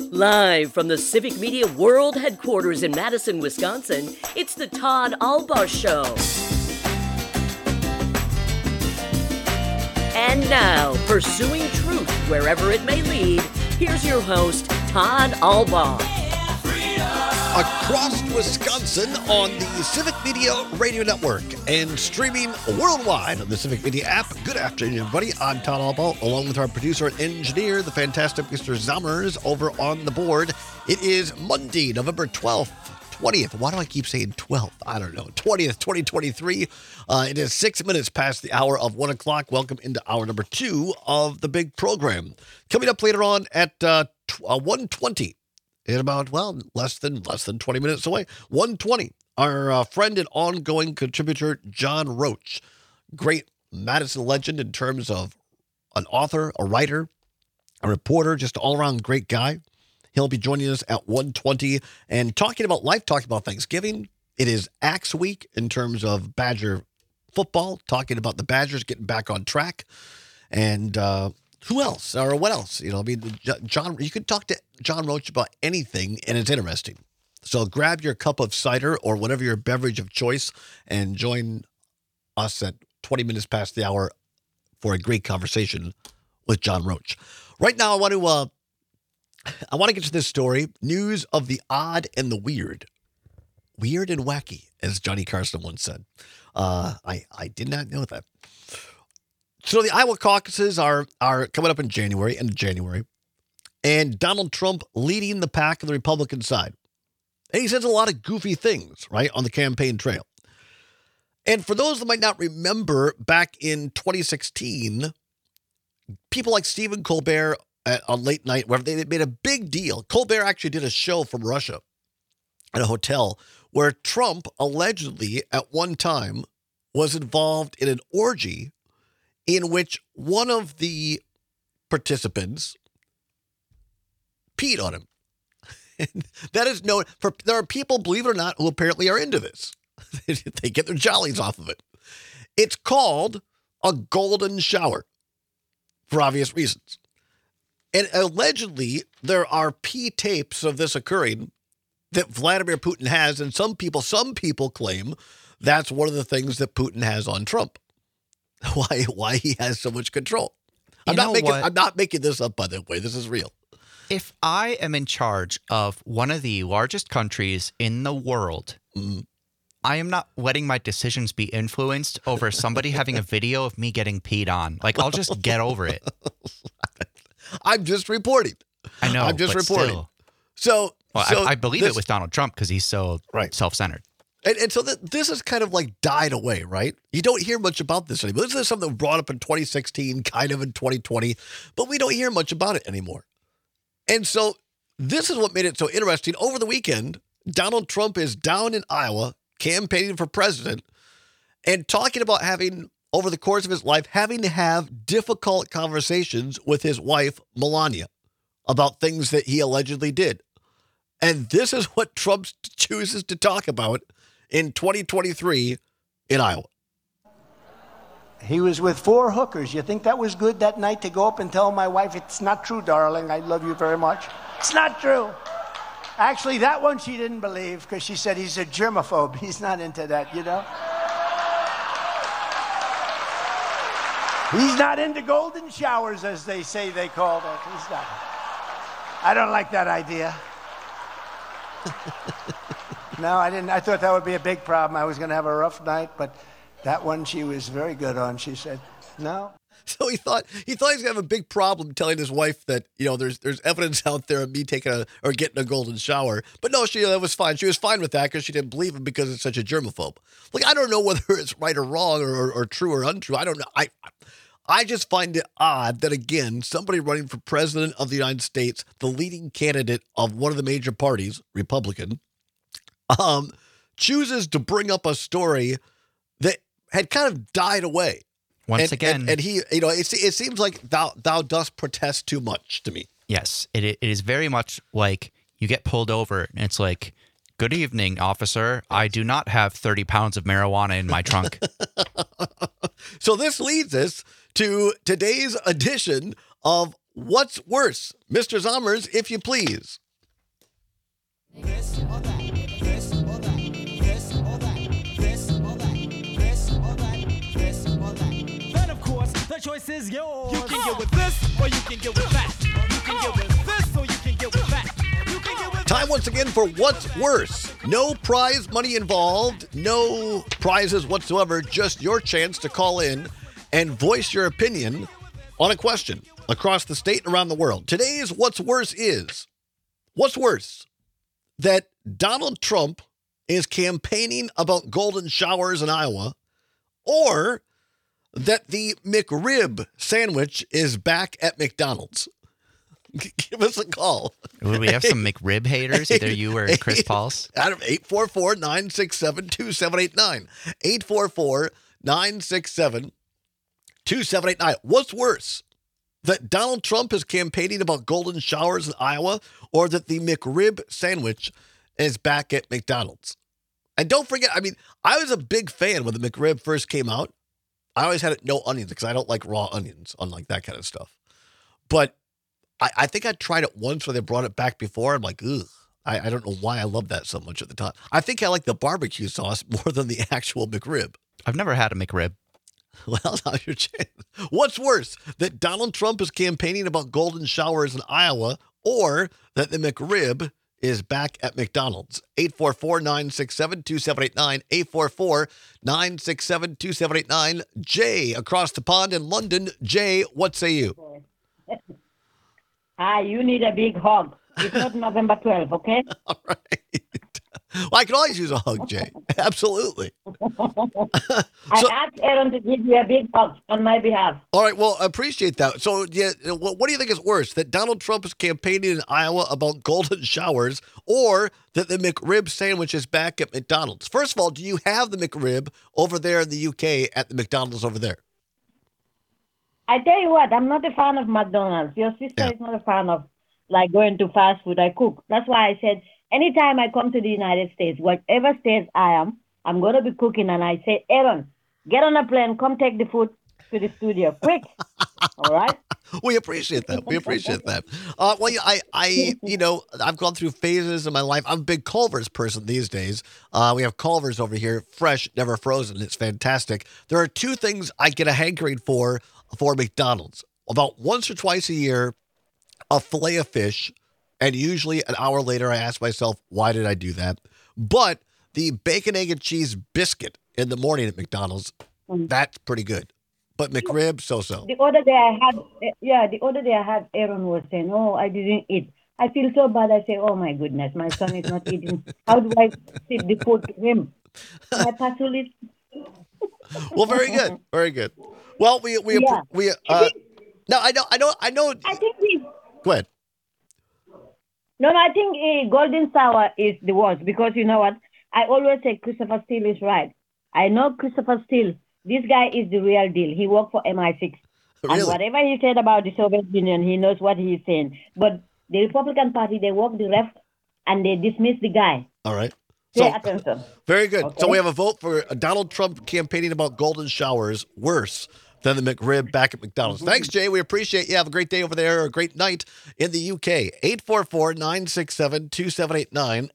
Live from the Civic Media World Headquarters in Madison, Wisconsin, it's the Todd Albaugh Show. And now, pursuing truth wherever it may lead, here's your host, Todd Albaugh. Across Wisconsin on the Civic Media Radio Network and streaming worldwide on the Civic Media app. Good afternoon, everybody. I'm Todd Albaugh, along with our producer and engineer, the fantastic Mr. Zommers, over on the board. It is Monday, November 12th, 20th. Why do I keep saying 12th? I don't know. 20th, 2023. It is 6 minutes past the hour of 1 o'clock. Welcome into hour number 2 of the big program. Coming up later on at 1:20. In about, less than 20 minutes away. 1:20, our friend and ongoing contributor, John Roach. Great Madison legend in terms of an author, a writer, a reporter, just an all-around great guy. He'll be joining us at 1:20 and talking about life, talking about Thanksgiving. It is Axe Week in terms of Badger football, talking about the Badgers getting back on track. And who else or what else? John, you could talk to John Roach about anything, and it's interesting. So grab your cup of cider or whatever your beverage of choice and join us at 20 minutes past the hour for a great conversation with John Roach. Right now, I want to get to this story. News of the odd and the weird. Weird and wacky, as Johnny Carson once said. I did not know that. So the Iowa caucuses are coming up in January, end of January, and Donald Trump leading the pack on the Republican side. And he says a lot of goofy things, right, on the campaign trail. And for those that might not remember, back in 2016, people like Stephen Colbert on late night, where they made a big deal. Colbert actually did a show from Russia at a hotel where Trump allegedly at one time was involved in an orgy in which one of the participants peed on him. And that is known for, there are people, believe it or not, who apparently are into this. They get their jollies off of it. It's called a golden shower for obvious reasons. And allegedly, there are pee tapes of this occurring that Vladimir Putin has, and some people claim that's one of the things that Putin has on Trump. Why he has so much control. I'm not making this up, by the way. This is real. If I am in charge of one of the largest countries in the world, I am not letting my decisions be influenced over somebody having a video of me getting peed on. Like, I'll just get over it. I'm just reporting. I know. I'm just reporting. Still. I believe it was Donald Trump because he's so self-centered. And so this has kind of like died away, right? You don't hear much about this anymore. This is something brought up in 2016, kind of in 2020, but we don't hear much about it anymore. And so this is what made it so interesting. Over the weekend, Donald Trump is down in Iowa campaigning for president and talking about having, over the course of his life, having to have difficult conversations with his wife, Melania, about things that he allegedly did. And this is what Trump chooses to talk about in 2023 in Iowa. He was with 4 hookers. You think that was good that night to go up and tell my wife, it's not true, darling, I love you very much? It's not true. Actually, that one she didn't believe because she said he's a germaphobe. He's not into that, you know? He's not into golden showers, as they say they call it. He's not. I don't like that idea. No, I didn't. I thought that would be a big problem. I was going to have a rough night, but that one she was very good on. She said, no. So he thought he was going to have a big problem telling his wife that, there's evidence out there of me taking or getting a golden shower. But no, that was fine. She was fine with that because she didn't believe him because it's such a germaphobe. Like, I don't know whether it's right or wrong or true or untrue. I don't know. I just find it odd that, again, somebody running for president of the United States, the leading candidate of one of the major parties, Republican, chooses to bring up a story that had kind of died away. Once again. And he, it seems like thou dost protest too much to me. Yes, it is very much like you get pulled over and it's like, good evening, officer. I do not have 30 pounds of marijuana in my trunk. So this leads us to today's edition of What's worse? Mr. Zommers, if you please. This or that, this or that, this or that, this or that, this or that, this or that. Then of course the choice is yours. You can get with this or you can get with that. You can get with this or you can get with that. You can get with Time once again for What's Worse. No prize money involved, no prizes whatsoever, just your chance to call in and voice your opinion on a question across the state and around the world. Today's What's Worse is, what's worse? That Donald Trump is campaigning about golden showers in Iowa, or that the McRib sandwich is back at McDonald's? Give us a call. Would we have some McRib haters, either you or Chris Pauls? Out of 844-967-2789. 844-967-2789. What's worse? That Donald Trump is campaigning about golden showers in Iowa, or that the McRib sandwich is back at McDonald's? And don't forget, I mean, I was a big fan when the McRib first came out. I always had it no onions because I don't like raw onions, unlike that kind of stuff. But I think I tried it once when they brought it back before. I'm like, ugh. I don't know why I love that so much at the time. I think I like the barbecue sauce more than the actual McRib. I've never had a McRib. Well, now your chance. What's worse, that Donald Trump is campaigning about golden showers in Iowa, or that the McRib is back at McDonald's? 844-967-2789. 844-967-2789. Jay, across the pond in London. Jay, what say you? You need a big hug. It's not November 12th, okay? All right. Well, I can always use a hug, Jay. Absolutely. I asked Aaron to give you a big hug on my behalf. All right. Well, I appreciate that. So, yeah, what do you think is worse? That Donald Trump is campaigning in Iowa about golden showers, or that the McRib sandwich is back at McDonald's? First of all, do you have the McRib over there in the UK at the McDonald's over there? I tell you what, I'm not a fan of McDonald's. Your sister is not a fan of, like, going to fast food. I cook. That's why I said, anytime I come to the United States, whatever state I am, I'm going to be cooking. And I say, Aaron, get on a plane. Come take the food to the studio. Quick. All right? We appreciate that. We appreciate that. Well, I've gone through phases in my life. I'm a big Culver's person these days. We have Culver's over here, fresh, never frozen. It's fantastic. There are two things I get a hankering for McDonald's. About once or twice a year, a fillet of fish. And usually an hour later, I ask myself, why did I do that? But the bacon, egg, and cheese biscuit in the morning at McDonald's, that's pretty good. But McRib, so-so. The other day I had Aaron was saying, oh, I didn't eat. I feel so bad. I say, oh, my goodness, my son is not eating. How do I feed the food to him? I pass to it. Well, very good. Very good. Well, now I know. I think Go ahead. No, I think golden sour is the worst, because you know what? I always say Christopher Steele is right. I know Christopher Steele. This guy is the real deal. He worked for MI6. Really? And whatever he said about the Soviet Union, he knows what he is saying. But the Republican Party, they walk the left and they dismiss the guy. All right. Pay attention. Very good. Okay. So we have a vote for Donald Trump campaigning about golden showers worse than the McRib back at McDonald's. Thanks, Jay. We appreciate you. Have a great day over there, or a great night in the UK. 844-967-2789.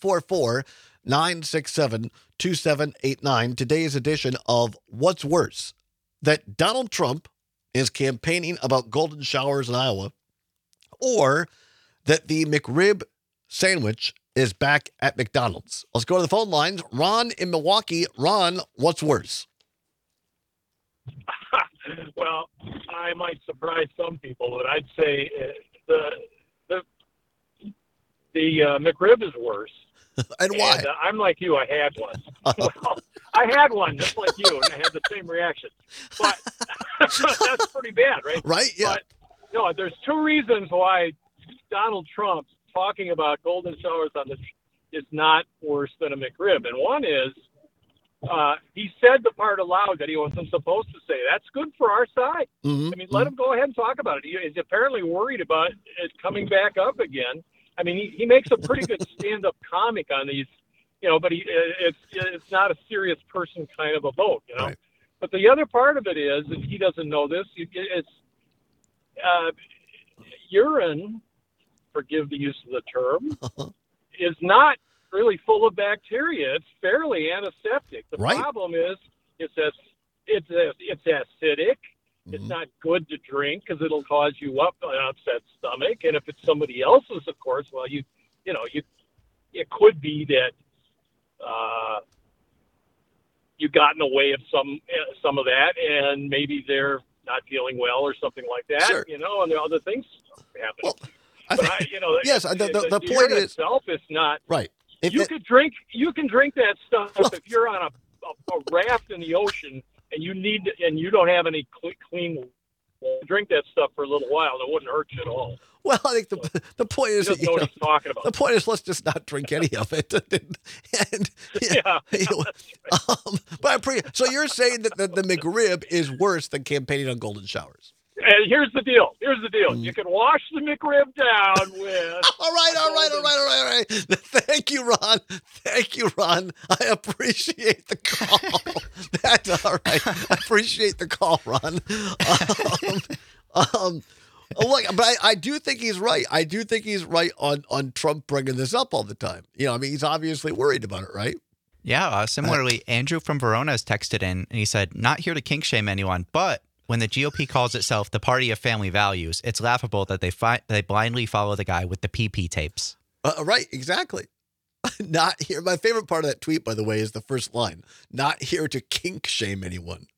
844-967-2789. Today's edition of What's Worse? That Donald Trump is campaigning about golden showers in Iowa, or that the McRib sandwich is back at McDonald's. Let's go to the phone lines. Ron in Milwaukee. Ron, what's worse? Well, I might surprise some people, but I'd say the McRib is worse. And why? And, I'm like you. I had one. Well, I had one just like you, and I had the same reaction. But that's pretty bad, right? Right? Yeah. But no, there's two reasons why Donald Trump talking about golden showers is not worse than a McRib. And one is he said the part aloud that he wasn't supposed to say. That's good for our side. Mm-hmm. I mean, let him go ahead and talk about it. He's apparently worried about it coming back up again. I mean, he makes a pretty good stand-up comic on these, but it's not a serious person kind of a vote, Right. But the other part of it is, and he doesn't know this, urine, forgive the use of the term, is not really full of bacteria. It's fairly antiseptic. The Right. problem is it's acidic. It's not good to drink because it'll cause you an upset stomach. And if it's somebody else's, of course, well, it could be that you got in the way of some of that, and maybe they're not feeling well or something like that. Sure. And there are other things happen. Well, Yes, the point is itself is not right. You can drink that stuff if you're on a raft in the ocean and you don't have any clean water. Drink that stuff for a little while. It wouldn't hurt you at all. Well, I think the point is Just know what he's talking about. the point is let's just not drink any of it. So you're saying that the McRib is worse than campaigning on golden showers? And here's the deal. You can wash the McRib down with. All right. Thank you, Ron. I appreciate the call. That's all right. I appreciate the call, Ron. Look, but I do think he's right. I do think he's right on Trump bringing this up all the time. He's obviously worried about it, right? Yeah. Similarly, Andrew from Verona has texted in and he said, "Not here to kink shame anyone, but when the GOP calls itself the party of family values, it's laughable that they blindly follow the guy with the PP tapes." Right, exactly. Not here. My favorite part of that tweet, by the way, is the first line. Not here to kink shame anyone.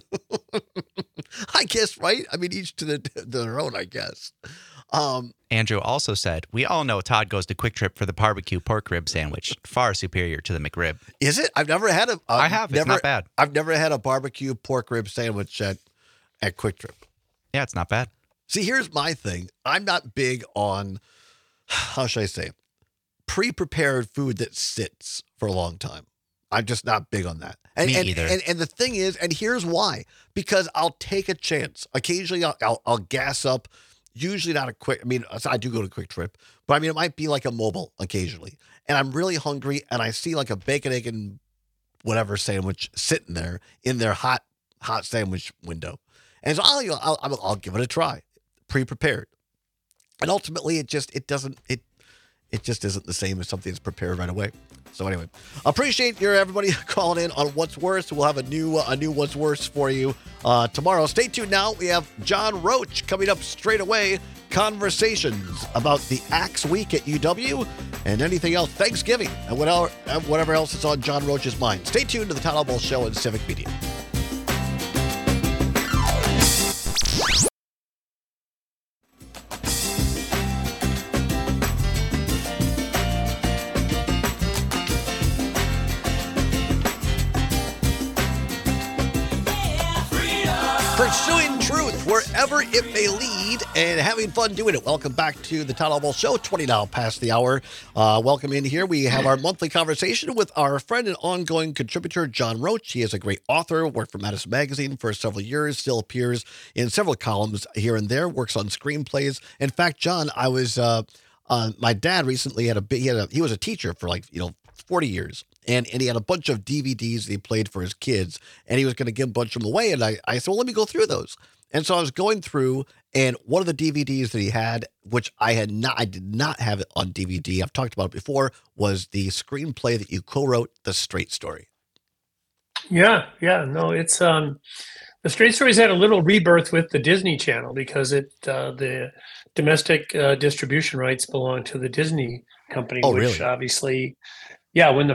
I guess, right? I mean, each to their own, I guess. Andrew also said, "We all know Todd goes to Quick Trip for the barbecue pork rib sandwich. Far superior to the McRib." Is it? I've never had I have. It's not bad. I've never had a barbecue pork rib sandwich at Quick Trip. Yeah, it's not bad. See, here's my thing. I'm not big on, how should I say, pre-prepared food that sits for a long time. I'm just not big on that. Me either. And the thing is, and here's why, because I'll take a chance. Occasionally I'll gas up, usually not a quick, I do go to Quick Trip, but it might be like a mobile occasionally. And I'm really hungry and I see like a bacon, egg, and whatever sandwich sitting there in their hot sandwich window. And so I'll give it a try, pre-prepared. And ultimately it just isn't the same as something that's prepared right away. So anyway, appreciate everybody calling in on What's Worse. We'll have a new What's Worse for you tomorrow. Stay tuned now. We have John Roach coming up straight away. Conversations about the Axe Week at UW and anything else, Thanksgiving, and whatever else is on John Roach's mind. Stay tuned to the Todd Albaugh Show and Civic Media. Pursuing truth wherever it may lead and having fun doing it. Welcome back to the Todd Albaugh Show, 20 now past the hour. Welcome in here. We have our monthly conversation with our friend and ongoing contributor, John Roach. He is a great author, worked for Madison Magazine for several years, still appears in several columns here and there, works on screenplays. In fact, John, I was, my dad recently he was a teacher for 40 years. And he had a bunch of DVDs that he played for his kids, and he was going to give a bunch of them away. And I said, well, let me go through those. And so I was going through, and one of the DVDs that he had, which I did not have it on DVD, I've talked about it before, was the screenplay that you co-wrote, The Straight Story. Yeah. No, it's The Straight Story's had a little rebirth with the Disney Channel because the domestic distribution rights belong to the Disney company, which really? Obviously. Yeah, when the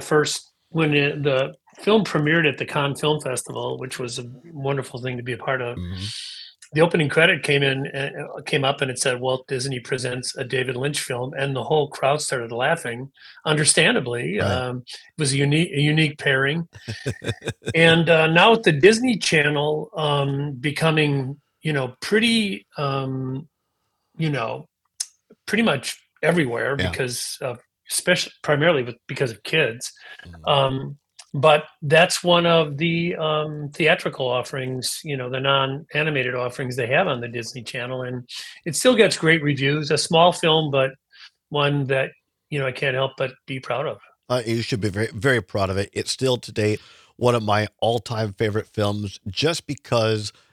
film premiered at the Cannes Film Festival, which was a wonderful thing to be a part of, the opening credit came up and it said, Walt Disney presents a David Lynch film, and the whole crowd started laughing, understandably. Right. It was a unique pairing. And now with the Disney Channel becoming, pretty much everywhere because of especially primarily because of kids. But that's one of the theatrical offerings, the non-animated offerings they have on the Disney Channel. And it still gets great reviews, a small film, but one that, I can't help but be proud of. You should be very, very proud of it. It's still today one of my all-time favorite films, just because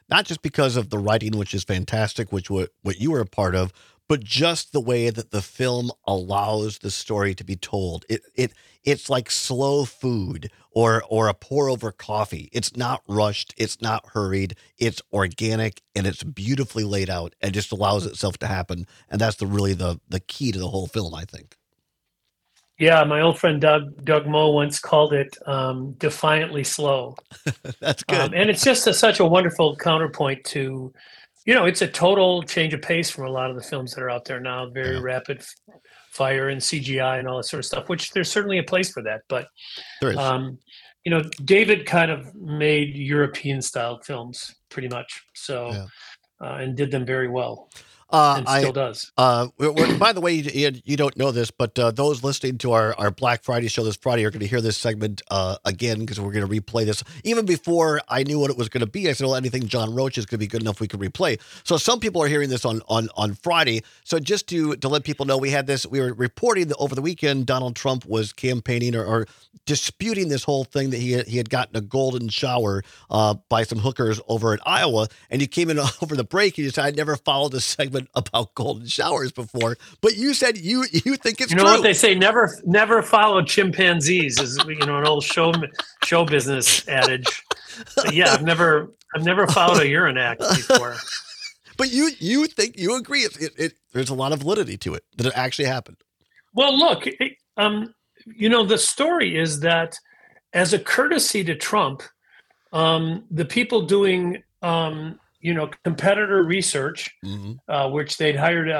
not just because of the writing, which is fantastic, which what you were a part of, but just the way that the film allows the story to be told. It's like slow food or a pour over coffee. It's not rushed. It's not hurried. It's organic and it's beautifully laid out and just allows itself to happen. And that's really the key to the whole film, I think. Yeah, my old friend Doug Moe once called it defiantly slow. That's good. And it's just such a wonderful counterpoint to, it's a total change of pace from a lot of the films that are out there now, very rapid fire and CGI and all that sort of stuff, which there's certainly a place for that. But, there is. David kind of made European style films pretty much. So, and did them very well. And still does. By the way, you don't know this, but those listening to our Black Friday show this Friday are going to hear this segment again because we're going to replay this. Even before I knew what it was going to be, I said, well, anything John Roach is going to be good enough we can replay. So some people are hearing this on Friday. So just to let people know, we were reporting that over the weekend, Donald Trump was campaigning or disputing this whole thing that he had gotten a golden shower by some hookers over in Iowa. And you came in over the break and you said, I never followed this segment about golden showers before, but you said you think it's true. What they say, never follow chimpanzees is an old show business adage. But yeah, I've never followed a urine act before. But you think you agree there's a lot of validity to it that it actually happened. Well, look, the story is that as a courtesy to Trump, the people doing competitor research, which they'd hired,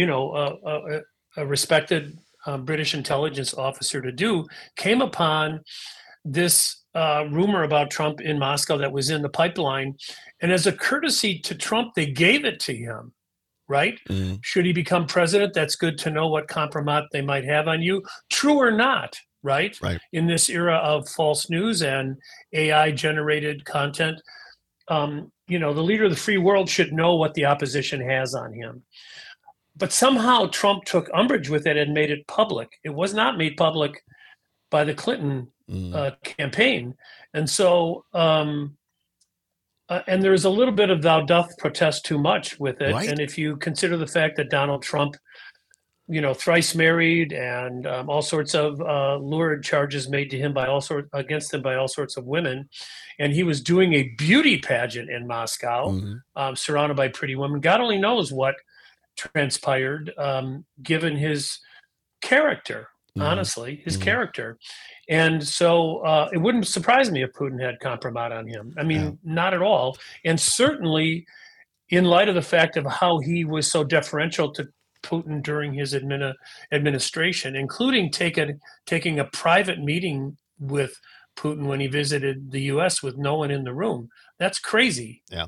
a respected British intelligence officer to do, came upon this rumor about Trump in Moscow that was in the pipeline. And as a courtesy to Trump, they gave it to him, right? Should he become president, that's good to know what compromise they might have on you, true or not, right? In this era of false news and AI-generated content. The leader of the free world should know what the opposition has on him. But somehow Trump took umbrage with it and made it public. It was not made public by the Clinton campaign. And so, and there's a little bit of thou doth protest too much with it. Right. And if you consider the fact that Donald Trump, thrice married and all sorts of lurid charges made to him against him by all sorts of women. And he was doing a beauty pageant in Moscow, surrounded by pretty women. God only knows what transpired, given his character, honestly, his character. And so it wouldn't surprise me if Putin had compromise on him. I mean, not at all. And certainly in light of the fact of how he was so deferential to Putin during his administration, including taking a private meeting with Putin when he visited the U.S. with no one in the room. That's crazy. Yeah.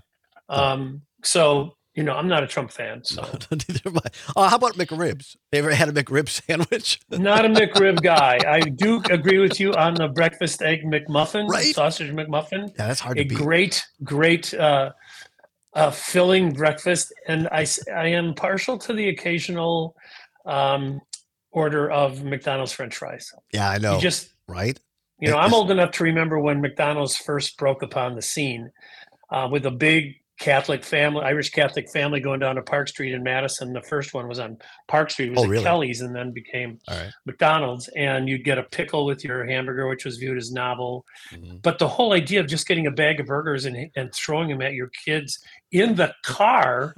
So, I'm not a Trump fan. So neither am I. How about McRibs? Ever had a McRib sandwich? Not a McRib guy. I do agree with you on the breakfast egg McMuffin, right? Sausage McMuffin. Yeah, that's hard to beat. Great filling breakfast, and I am partial to the occasional order of McDonald's French fries. Yeah, I know. Right? I'm old enough to remember when McDonald's first broke upon the scene with a big Irish Catholic family going down to Park Street in Madison. The first one was on Park Street. It was at Kelly's and then became McDonald's. And you'd get a pickle with your hamburger, which was viewed as novel. But the whole idea of just getting a bag of burgers and throwing them at your kids in the car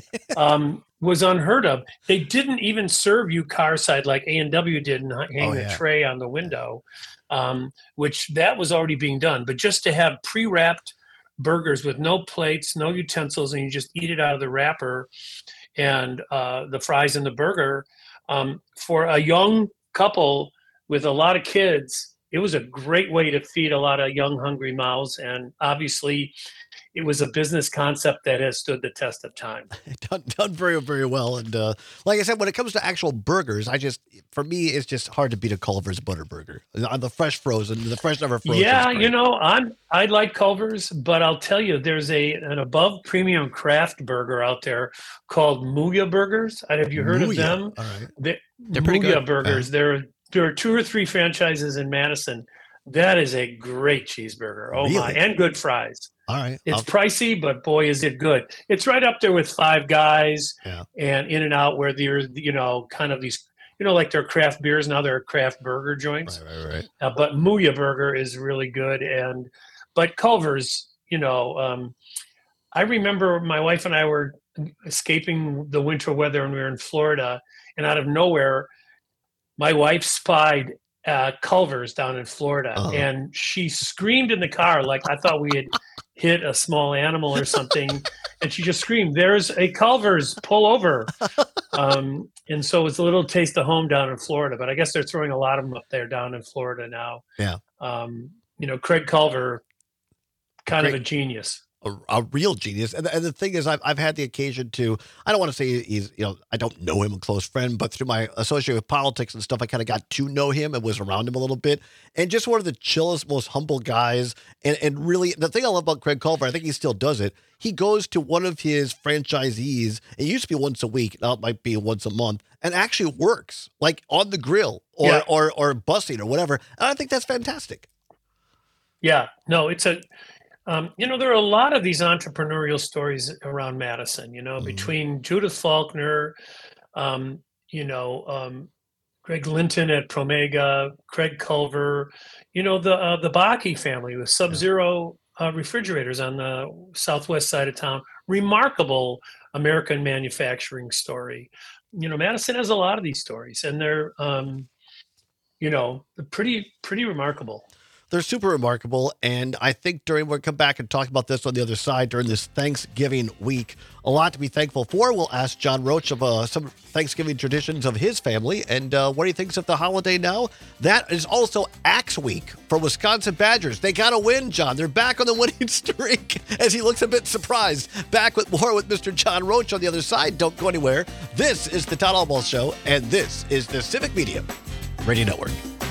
was unheard of. They didn't even serve you car side like A&W did and hang a tray on the window, which that was already being done. But just to have pre-wrapped burgers with no plates, no utensils, and you just eat it out of the wrapper and the fries and the burger, for a young couple with a lot of kids, it was a great way to feed a lot of young, hungry mouths. And obviously it was a business concept that has stood the test of time. Done very, very well. And like I said, when it comes to actual burgers, for me, it's just hard to beat a Culver's Butterburger. On the fresh frozen, the fresh never frozen. Yeah, I like Culver's, but I'll tell you, there's an above premium craft burger out there called Muya Burgers. Have you heard of them? All right. They're pretty good. Burgers. There are 2 or 3 franchises in Madison. That is a great cheeseburger. Oh my, Really? and good fries. All right. It's pricey, but boy, is it good. It's right up there with Five Guys and In-N-Out, where there's, kind of these, like their craft beers now, they're craft burger joints. Right. But Muya Burger is really good. But Culver's, I remember my wife and I were escaping the winter weather when we were in Florida, and out of nowhere, my wife spied Culver's down in Florida, and she screamed in the car like I thought we had hit a small animal or something, and she just screamed, "There's a Culver's, pull over!" And so it's a little taste of home down in Florida, but I guess they're throwing a lot of them up there down in Florida now. Yeah. Craig Culver, kind of a genius. A real genius. And the thing is, I've had the occasion to, I don't want to say he's, I don't know him, a close friend, but through my association with politics and stuff, I kind of got to know him and was around him a little bit. And just one of the chillest, most humble guys. And really, the thing I love about Craig Culver, I think he still does it. He goes to one of his franchisees, it used to be once a week, now it might be once a month, and actually works, like on the grill or busing or whatever. And I think that's fantastic. Yeah, no, it's a... there are a lot of these entrepreneurial stories around Madison, between Judith Faulkner, Greg Linton at Promega, Craig Culver, the Bakke family with Sub-Zero refrigerators on the southwest side of town. Remarkable American manufacturing story. Madison has a lot of these stories, and they're, pretty remarkable. They're super remarkable, and I think we'll come back and talk about this on the other side during this Thanksgiving week. A lot to be thankful for. We'll ask John Roach of some Thanksgiving traditions of his family, and what he thinks of the holiday now. That is also Axe Week for Wisconsin Badgers. They got a win, John. They're back on the winning streak, as he looks a bit surprised. Back with more with Mr. John Roach on the other side. Don't go anywhere. This is the Todd Albaugh Show, and this is the Civic Media Radio Network.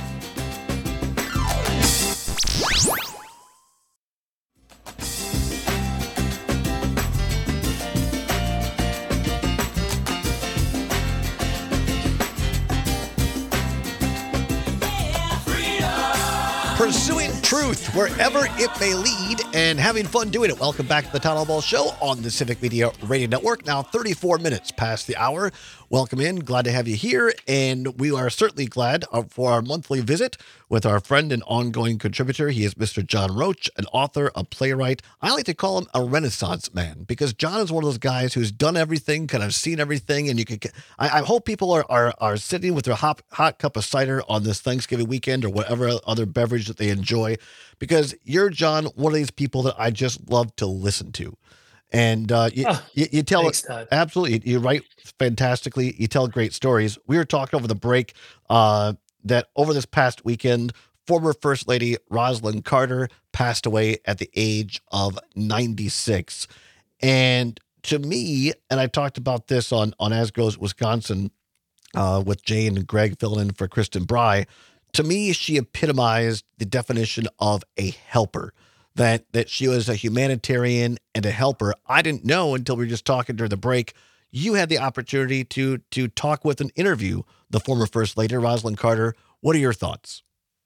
Pursuing truth wherever it may lead and having fun doing it. Welcome back to the Todd Albaugh Show on the Civic Media Radio Network. Now 34 minutes past the hour. Welcome in. Glad to have you here. And we are certainly glad for our monthly visit with our friend and ongoing contributor. He is Mr. John Roach, an author, a playwright. I like to call him a Renaissance man because John is one of those guys who's done everything, kind of seen everything. And I hope people are sitting with their hot cup of cider on this Thanksgiving weekend or whatever other beverage that they enjoy, because you're, John, one of these people that I just love to listen to. And you tell thanks, Todd. Absolutely. You write fantastically. You tell great stories. We were talking over the break that over this past weekend, former First Lady Rosalynn Carter passed away at the age of 96. And to me, and I talked about this on As Goes Wisconsin with Jane and Greg filling in for Kristen Bry. To me, she epitomized the definition of a helper. That she was a humanitarian and a helper. I didn't know until we were just talking during the break. You had the opportunity to talk with and interview the former First Lady, Rosalynn Carter. What are your thoughts?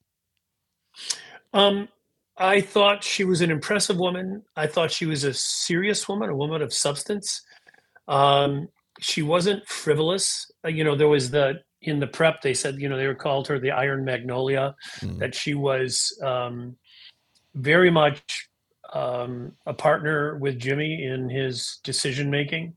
I thought she was an impressive woman. I thought she was a serious woman, a woman of substance. She wasn't frivolous. There was in the prep, they said, they called her the Iron Magnolia, that she was very much a partner with Jimmy in his decision-making.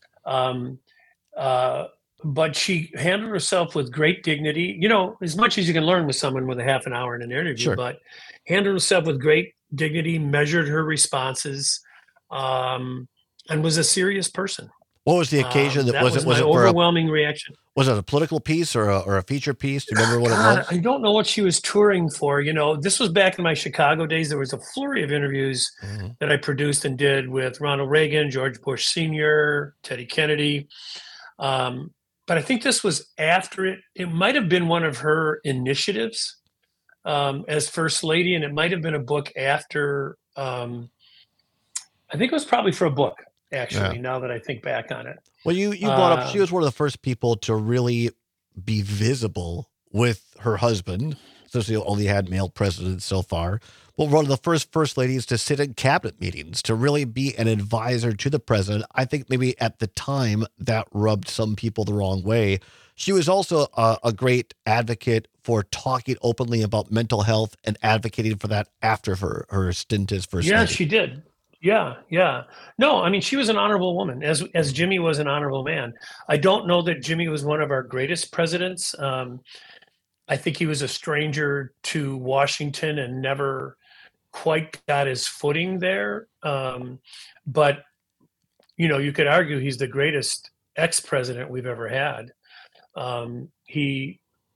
But she handled herself with great dignity, as much as you can learn with someone with a half an hour in an interview, sure. But handled herself with great dignity, measured her responses, and was a serious person. What was the occasion? That was my overwhelming reaction. Was it a political piece or a feature piece? Do you remember what it was? I don't know what she was touring for. This was back in my Chicago days. There was a flurry of interviews that I produced and did with Ronald Reagan, George Bush Sr., Teddy Kennedy. But I think this was after it. It might have been one of her initiatives as First Lady, and it might have been a book after. I think it was probably for a book. Actually, now that I think back on it. Well, you brought up, she was one of the first people to really be visible with her husband, since we only had male presidents so far, but one of the first ladies to sit in cabinet meetings, to really be an advisor to the president. I think maybe at the time that rubbed some people the wrong way. She was also a great advocate for talking openly about mental health and advocating for that after her stint as first lady. Yeah, she did. Yeah. No, I mean, she was an honorable woman, as Jimmy was an honorable man. I don't know that Jimmy was one of our greatest presidents. I think he was a stranger to Washington and never quite got his footing there. But, you could argue he's the greatest ex-president we've ever had. He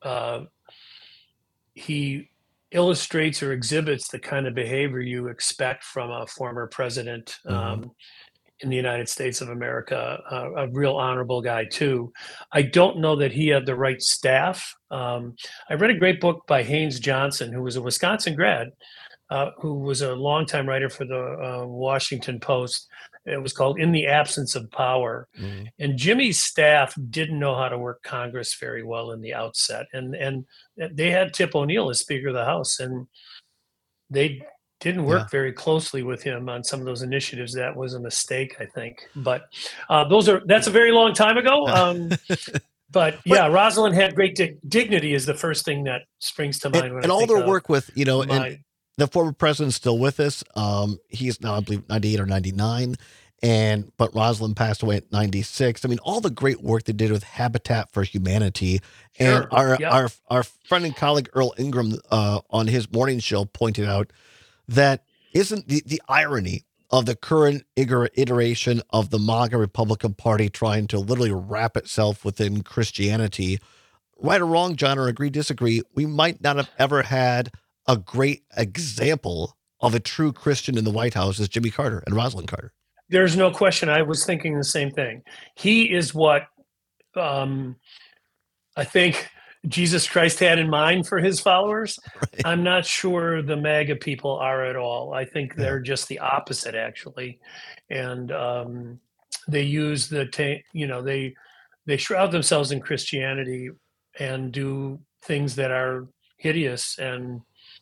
illustrates or exhibits the kind of behavior you expect from a former president in the United States of America, a real honorable guy too. I don't know that he had the right staff. I read a great book by Haynes Johnson, who was a Wisconsin grad, who was a longtime writer for the Washington Post. It was called In the Absence of Power. And Jimmy's staff didn't know how to work Congress very well in the outset. And they had Tip O'Neill as Speaker of the House, and they didn't work very closely with him on some of those initiatives. That was a mistake, I think. But that's a very long time ago. But Rosalind had great dignity is the first thing that springs to mind. And all their work with, and the former president's still with us. He's now, I believe, 98 or 99. But Rosalind passed away at 96. I mean, all the great work they did with Habitat for Humanity. And our friend and colleague Earl Ingram on his morning show pointed out that isn't the irony of the current iteration of the MAGA Republican Party trying to literally wrap itself within Christianity. Right or wrong, John, or agree, disagree, we might not have ever had a great example of a true Christian in the White House as Jimmy Carter and Rosalind Carter. There's no question. I was thinking the same thing. He is what I think Jesus Christ had in mind for his followers. Right. I'm not sure the MAGA people are at all. I think they're just the opposite, actually. And they use they shroud themselves in Christianity and do things that are hideous and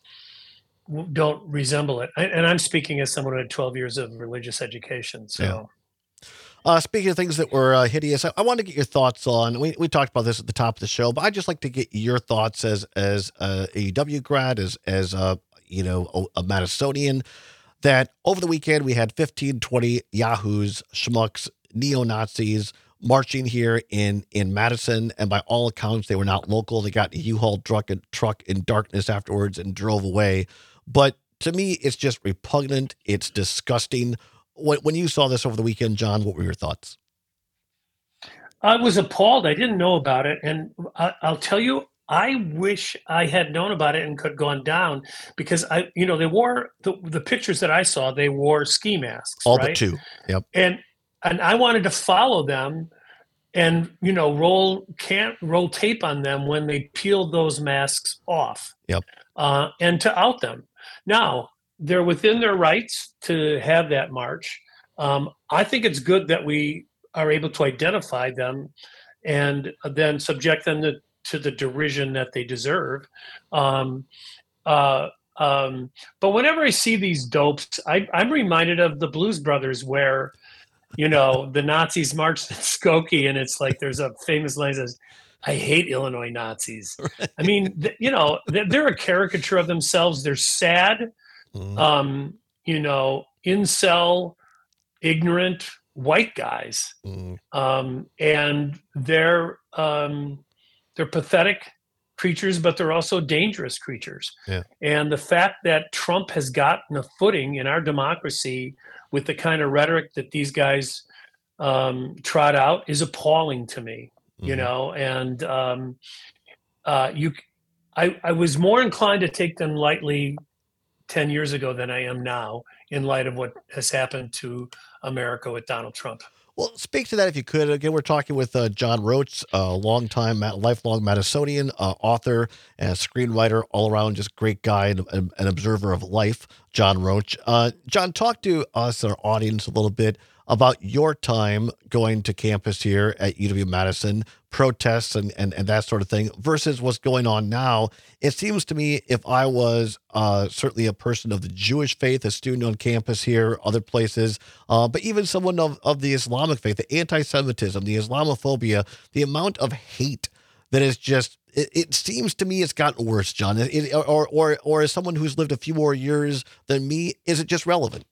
don't resemble it. And I'm speaking as someone who had 12 years of religious education. So, speaking of things that were hideous, I want to get your thoughts on. We talked about this at the top of the show, but I'd just like to get your thoughts as a UW grad, as a Madisonian. That over the weekend we had 15, 20 yahoos, schmucks, neo-Nazis marching here in Madison, and by all accounts, they were not local. They got a U-Haul truck in darkness afterwards and drove away. But to me, it's just repugnant. It's disgusting. When you saw this over the weekend, John, what were your thoughts? I was appalled. I didn't know about it. And I'll tell you, I wish I had known about it and could have gone down, because they wore the pictures that I saw, they wore ski masks. All right? but two. Yep. And I wanted to follow them and, roll tape on them when they peeled those masks off. Yep. And to out them. Now, they're within their rights to have that march. I think it's good that we are able to identify them and then subject them to the derision that they deserve. But whenever I see these dopes, I'm reminded of the Blues Brothers, where the Nazis marched in Skokie, and it's like there's a famous line that says, "I hate Illinois Nazis." Right. I mean, they're a caricature of themselves. They're sad, incel, ignorant white guys, and they're pathetic creatures, but they're also dangerous creatures. Yeah. And the fact that Trump has gotten a footing in our democracy with the kind of rhetoric that these guys trot out is appalling to me. And I was more inclined to take them lightly 10 years ago than I am now, in light of what has happened to America with Donald Trump. Well, speak to that if you could. Again, we're talking with John Roach, a lifelong Madisonian, author and screenwriter, all around just great guy and an observer of life, John Roach. John, talk to us, our audience, a little bit about your time going to campus here at UW-Madison, protests and that sort of thing, versus what's going on now. It seems to me, if I was certainly a person of the Jewish faith, a student on campus here, other places, but even someone of the Islamic faith, the anti-Semitism, the Islamophobia, the amount of hate that is just, it seems to me it's gotten worse, John. Or as someone who's lived a few more years than me, is it just relevant?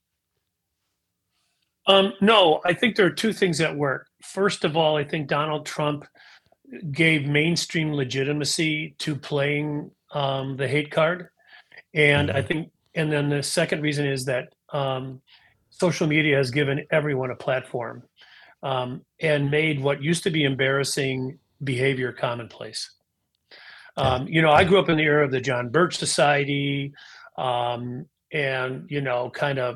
No, I think there are two things at work. First of all, I think Donald Trump gave mainstream legitimacy to playing the hate card. And I think, and then the second reason is that social media has given everyone a platform and made what used to be embarrassing behavior commonplace. I grew up in the era of the John Birch Society and, kind of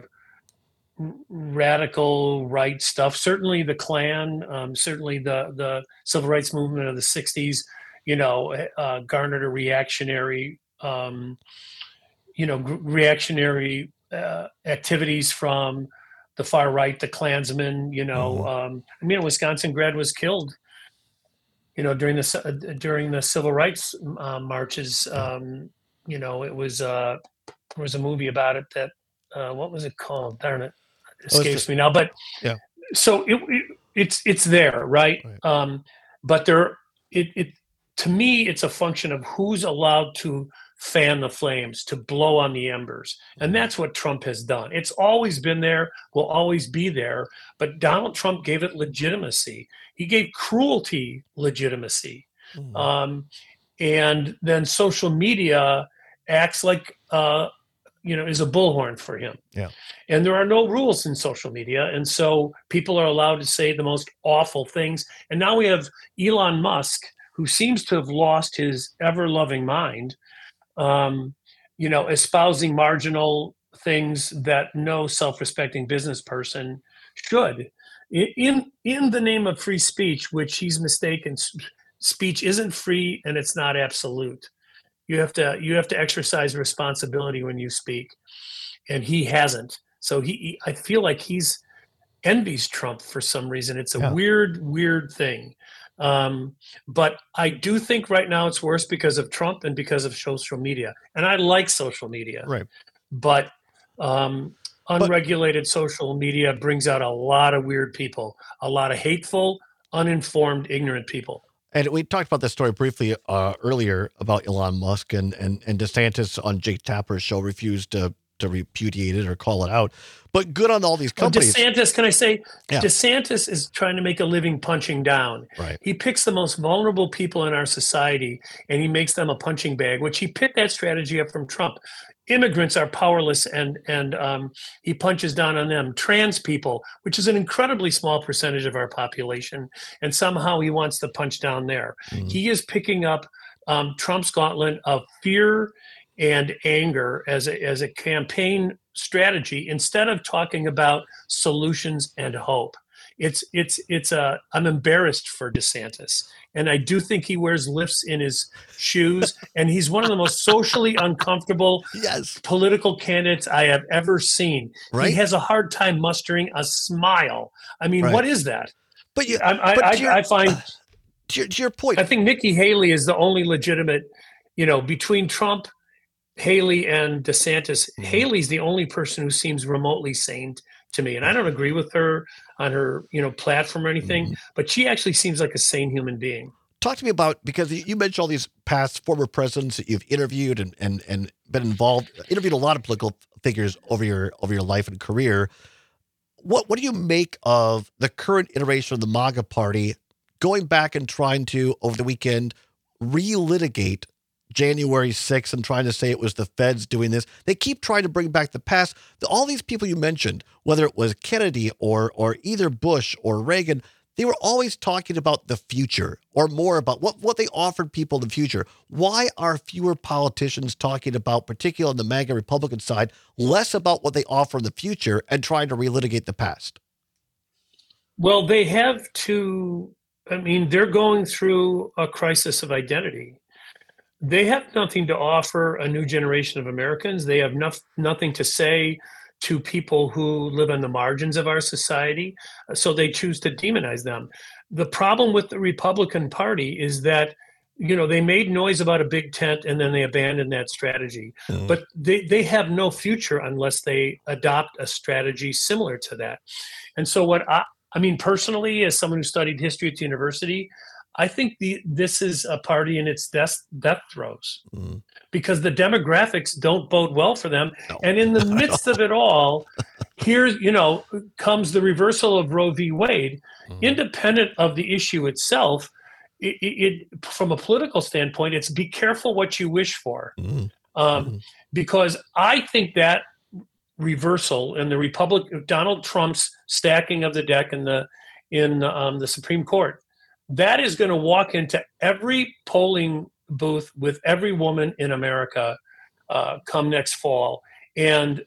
radical right stuff. Certainly the Klan, certainly the civil rights movement of the 60s, garnered a reactionary, reactionary activities from the far right, the Klansmen, a Wisconsin grad was killed, during the civil rights marches. It was, there was a movie about it that, what was it called? Darn it. Escapes me now, but yeah. So it's there, right? But to me, it's a function of who's allowed to fan the flames, to blow on the embers, and that's what Trump has done. It's always been there, will always be there. But Donald Trump gave it legitimacy. He gave cruelty legitimacy, and then social media acts like is a bullhorn for him. Yeah. And there are no rules in social media. And so people are allowed to say the most awful things. And now we have Elon Musk, who seems to have lost his ever-loving mind, espousing marginal things that no self-respecting business person should. In the name of free speech, which he's mistaken, speech isn't free and it's not absolute. You have to exercise responsibility when you speak, and he hasn't. So I feel like he's envies Trump for some reason. It's a weird thing. But I do think right now it's worse because of Trump and because of social media. And I like social media, right? But unregulated social media brings out a lot of weird people, a lot of hateful, uninformed, ignorant people. And we talked about this story briefly earlier about Elon Musk and DeSantis on Jake Tapper's show refused to repudiate it or call it out. But good on all these companies. DeSantis, can I say, DeSantis is trying to make a living punching down. Right. He picks the most vulnerable people in our society and he makes them a punching bag, which he picked that strategy up from Trump. Immigrants are powerless and he punches down on them. Trans people, which is an incredibly small percentage of our population, and somehow he wants to punch down there. Mm-hmm. He is picking up Trump's gauntlet of fear and anger as a campaign strategy instead of talking about solutions and hope. I'm embarrassed for DeSantis. And I do think he wears lifts in his shoes. And he's one of the most socially uncomfortable political candidates I have ever seen. Right? He has a hard time mustering a smile. I mean, what is that? But I find, to your point, I think Nikki Haley is the only legitimate, between Trump, Haley, and DeSantis. Mm-hmm. Haley's the only person who seems remotely sane to me. And I don't agree with her on her, platform or anything, but she actually seems like a sane human being. Talk to me about, because you mentioned all these past former presidents that you've interviewed and been involved, interviewed a lot of political figures over your life and career. What do you make of the current iteration of the MAGA party going back and trying to, over the weekend, relitigate January 6th and trying to say it was the feds doing this? They keep trying to bring back the past. All these people you mentioned, whether it was Kennedy or either Bush or Reagan, they were always talking about the future or more about what they offered people in the future. Why are fewer politicians talking about, particularly on the MAGA Republican side, less about what they offer in the future and trying to relitigate the past? Well, they have to, they're going through a crisis of identity. They have nothing to offer a new generation of Americans. They have nothing to say to people who live on the margins of our society. So they choose to demonize them. The problem with the Republican Party is that, they made noise about a big tent and then they abandoned that strategy. But they have no future unless they adopt a strategy similar to that. And so what I mean, personally, as someone who studied history at the university, I think this is a party in its death throes because the demographics don't bode well for them. No. And in the midst of it all, here, comes the reversal of Roe v. Wade, independent of the issue itself. It from a political standpoint, it's be careful what you wish for, because I think that reversal and the Donald Trump's stacking of the deck in the Supreme Court, that is going to walk into every polling booth with every woman in America come next fall, and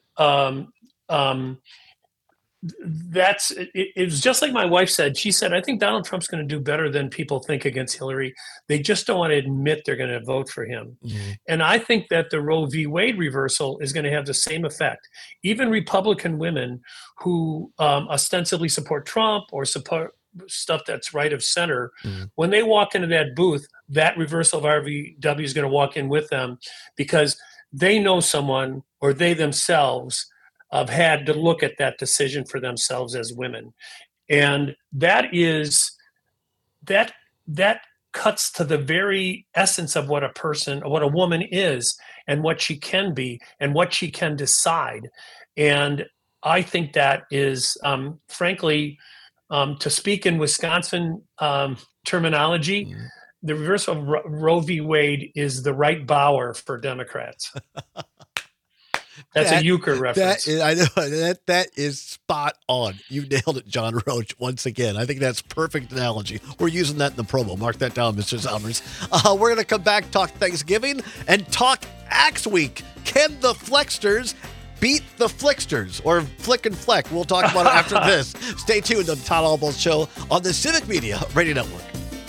it's just like my wife said. She said, I think Donald Trump's going to do better than people think against Hillary. They just don't want to admit they're going to vote for him. And I think that the Roe v. Wade reversal is going to have the same effect. Even Republican women who ostensibly support Trump or support stuff that's right of center, when they walk into that booth, that reversal of RVW is going to walk in with them because they know someone or they themselves have had to look at that decision for themselves as women. And that cuts to the very essence of what a woman is and what she can be and what she can decide. And I think that is, frankly, to speak in Wisconsin terminology, the reverse of Roe v. Wade is the right Bauer for Democrats. That's a euchre reference. I know that is spot on. You nailed it, John Roach, once again. I think that's perfect analogy. We're using that in the promo. Mark that down, Mr. Zommers. We're going to come back, talk Thanksgiving, and talk Axe Week. Can the Flexters beat the Flicksters, or Flick and Fleck? We'll talk about it after this. Stay tuned on the Todd Albaugh Show on the Civic Media Radio Network.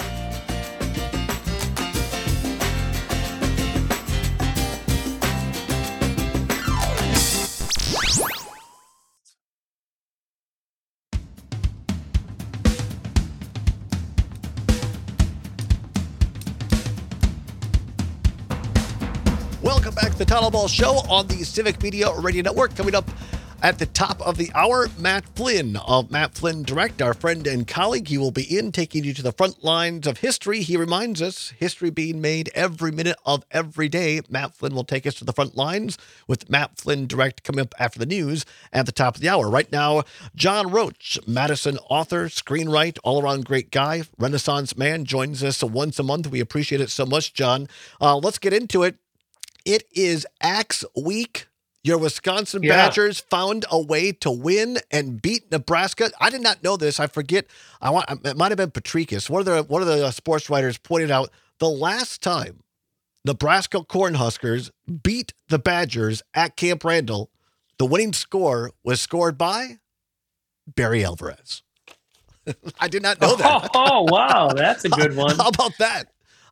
Welcome back to the Todd Albaugh Show on the Civic Media Radio Network. Coming up at the top of the hour, Matt Flynn of Matt Flynn Direct, our friend and colleague. He will be in taking you to the front lines of history. He reminds us, history being made every minute of every day. Matt Flynn will take us to the front lines with Matt Flynn Direct coming up after the news at the top of the hour. Right now, John Roach, Madison author, screenwriter, all-around great guy, Renaissance man, joins us once a month. We appreciate it so much, John. Let's get into it. It is Axe Week. Your Wisconsin Badgers found a way to win and beat Nebraska. I did not know this. I forget. It might have been Patricus. One of the sports writers pointed out the last time Nebraska Cornhuskers beat the Badgers at Camp Randall, the winning score was scored by Barry Alvarez. I did not know that. Oh, wow. That's a good one. How about that?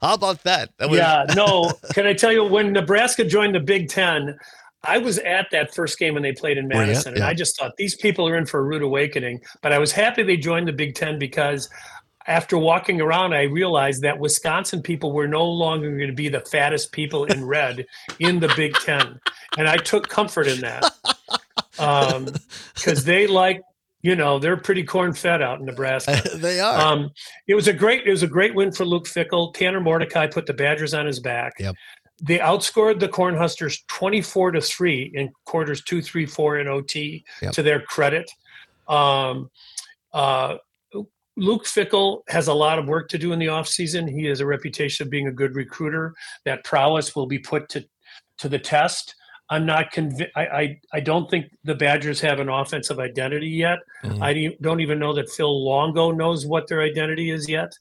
Can I tell you, when Nebraska joined the Big Ten, I was at that first game when they played in Madison, and I just thought these people are in for a rude awakening. But I was happy they joined the Big Ten because after walking around, I realized that Wisconsin people were no longer going to be the fattest people in red in the Big Ten. And I took comfort in that because they they're pretty corn-fed out in Nebraska. They are. It was a great win for Luke Fickell. Tanner Mordecai put the Badgers on his back. Yep. They outscored the Cornhuskers 24-3 in quarters 2, 3, 4 in OT. Yep. To their credit. Luke Fickell has a lot of work to do in the offseason. He has a reputation of being a good recruiter. That prowess will be put to the test. I'm not convinced. I don't think the Badgers have an offensive identity yet. Mm-hmm. I don't even know that Phil Longo knows what their identity is yet.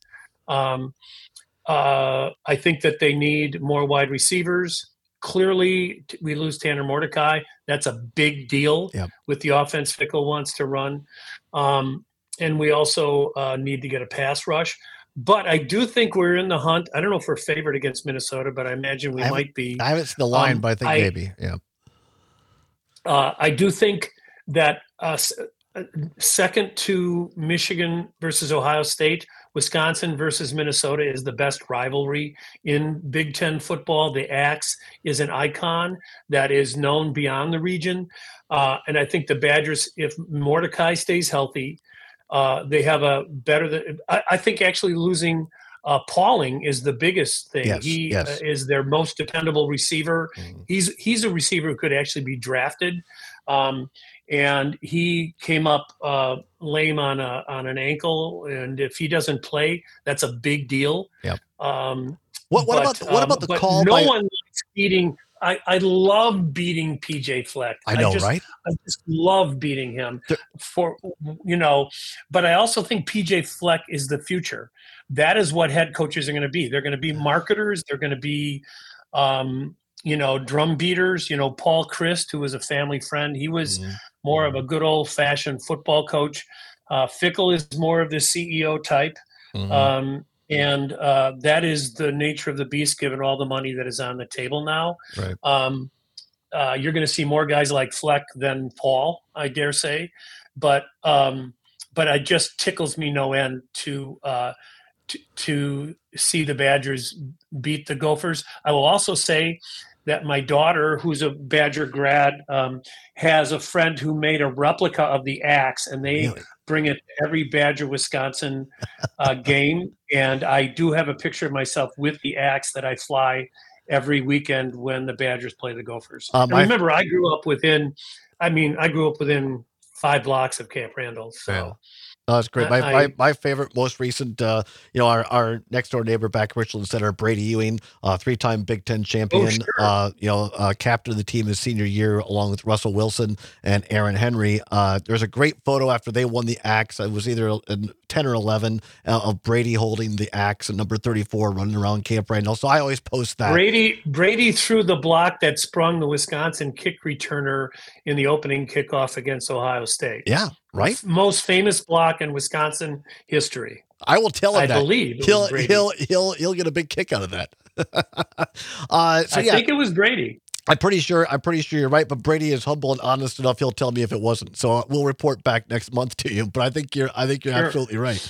I think that they need more wide receivers. Clearly, we lose Tanner Mordecai. That's a big deal with the offense Fickell wants to run. And we also need to get a pass rush. But I do think we're in the hunt. I don't know if we're favored against Minnesota, but I imagine we might be. I haven't seen the line, but I think maybe. Yeah. I do think that second to Michigan versus Ohio State, Wisconsin versus Minnesota is the best rivalry in Big Ten football. The Axe is an icon that is known beyond the region. And I think the Badgers, if Mordecai stays healthy, they have a better. I think actually losing Pauling is the biggest thing. Yes, He yes. is their most dependable receiver. He's a receiver who could actually be drafted. And he came up lame on an ankle, and if he doesn't play, that's a big deal. Yep. What about the call? No one likes beating. I love beating PJ Fleck. I know, right? I just love beating him but I also think PJ Fleck is the future. That is what head coaches are going to be. They're going to be marketers. They're going to be, drum beaters. Paul Christ, who was a family friend, he was more of a good old fashioned football coach. Fickle is more of the CEO type. And that is the nature of the beast, given all the money that is on the table now. Right. You're going to see more guys like Fleck than Paul, I dare say. But it just tickles me no end to see the Badgers beat the Gophers. I will also say that my daughter, who's a Badger grad, has a friend who made a replica of the Axe, and they bring it to every Badger Wisconsin game. And I do have a picture of myself with the Axe that I fly every weekend when the Badgers play the Gophers. And remember, I grew up within 5 blocks of Camp Randall. So. Yeah. No, that's great. My favorite, most recent, our next door neighbor back at Richland Center, Brady Ewing, 3-time Big Ten champion, captain of the team his senior year, along with Russell Wilson and Aaron Henry. There's a great photo after they won the Axe. It was either 10 or 11 of Brady holding the Axe and number 34 running around Camp Randall. So I always post that. Brady threw the block that sprung the Wisconsin kick returner in the opening kickoff against Ohio State. Yeah. Right, most famous block in Wisconsin history. I will tell him that. I believe he'll get a big kick out of that. I think it was Brady. I'm pretty sure you're right, but Brady is humble and honest enough. He'll tell me if it wasn't. So we'll report back next month to you. But I think you're absolutely right.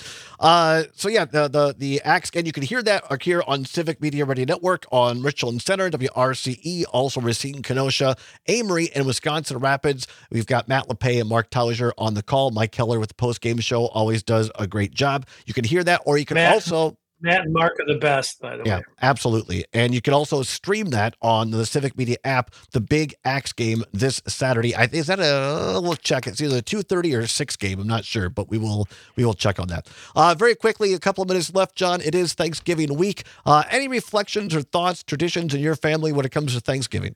The Axe, and you can hear that here on Civic Media Radio Network on Richland Center, WRCE, also Racine, Kenosha, Amory, and Wisconsin Rapids. We've got Matt LePay and Mark Tauliger on the call. Mike Keller with the post-game show always does a great job. You can hear that, or you can Matt and Mark are the best, by the way. Yeah, absolutely. And you can also stream that on the Civic Media app, the Big Axe game this Saturday. Is that we'll check. It's either a 2:30 or 6 game. I'm not sure, but we will check on that. Very quickly, a couple of minutes left, John. It is Thanksgiving week. Any reflections or thoughts, traditions in your family when it comes to Thanksgiving?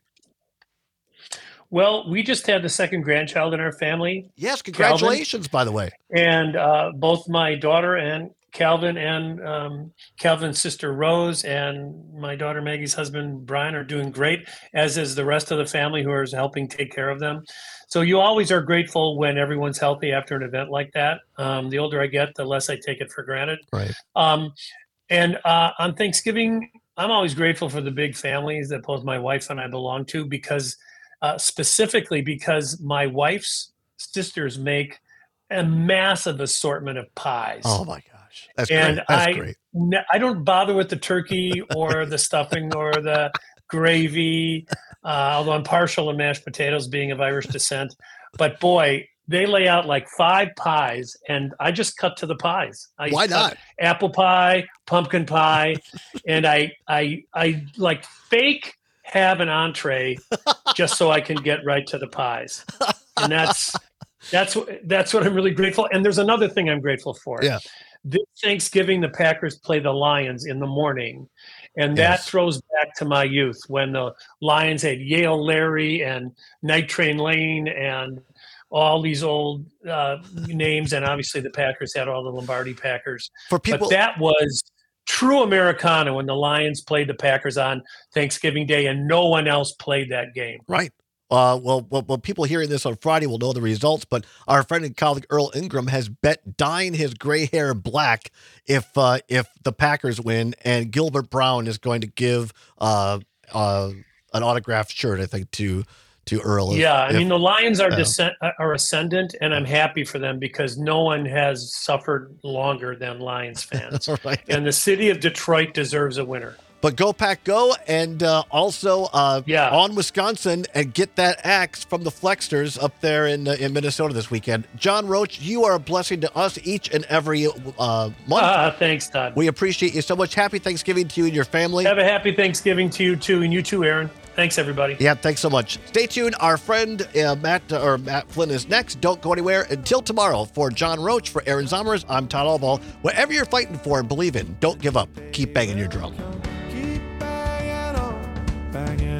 Well, we just had the second grandchild in our family. Yes, congratulations, by the way. And both my daughter and Calvin and Calvin's sister Rose and my daughter Maggie's husband Brian are doing great, as is the rest of the family who is helping take care of them. So you always are grateful when everyone's healthy after an event like that. The older I get, the less I take it for granted. Right. And on Thanksgiving, I'm always grateful for the big families that both my wife and I belong to, because specifically because my wife's sisters make a massive assortment of pies. Oh my gosh. That's great. That's great. I don't bother with the turkey or the stuffing or the gravy, although I'm partial to mashed potatoes, being of Irish descent. But boy, they lay out like 5 pies, and I just cut to the pies. Why not? Apple pie, pumpkin pie, and I like fake have an entree just so I can get right to the pies. And that's what I'm really grateful. And there's another thing I'm grateful for. Yeah. This Thanksgiving, the Packers play the Lions in the morning. And that throws back to my youth when the Lions had Yale Larry and Night Train Lane and all these old names. And obviously the Packers had all the Lombardi Packers. But that was true Americana when the Lions played the Packers on Thanksgiving Day and no one else played that game. Right. Well, people hearing this on Friday will know the results, but our friend and colleague Earl Ingram has bet dyeing his gray hair black if the Packers win, and Gilbert Brown is going to give an autographed shirt, I think, to too early. Yeah, I mean, the Lions are ascendant, and I'm happy for them because no one has suffered longer than Lions fans. Right. And the city of Detroit deserves a winner. But go Pack go, and also on Wisconsin, and get that axe from the Flexters up there in Minnesota this weekend. John Roach, you are a blessing to us each and every month. Thanks, Todd. We appreciate you so much. Happy Thanksgiving to you and your family. Have a happy Thanksgiving to you too, and you too, Aaron. Thanks, everybody. Yeah, thanks so much. Stay tuned. Our friend Matt Flynn is next. Don't go anywhere until tomorrow. For John Roach, for Aaron Zommers, I'm Todd Albaugh. Whatever you're fighting for and believe in, don't give up. Keep banging your drum. Keep banging on, banging